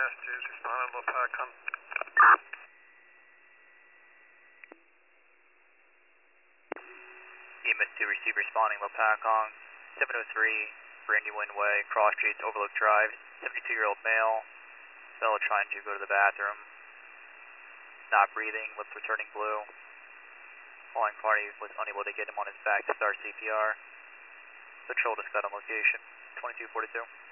EMS 2's responding to LaPacon. EMS 2 receive responding LaPacon. 703 Brandywine Way, Cross Streets, Overlook Drive. 72-year-old male. Fellow trying to go to the bathroom. Not breathing, lips were turning blue. Calling party was unable to get him on his back to start CPR. Patrol just got on location. 2242.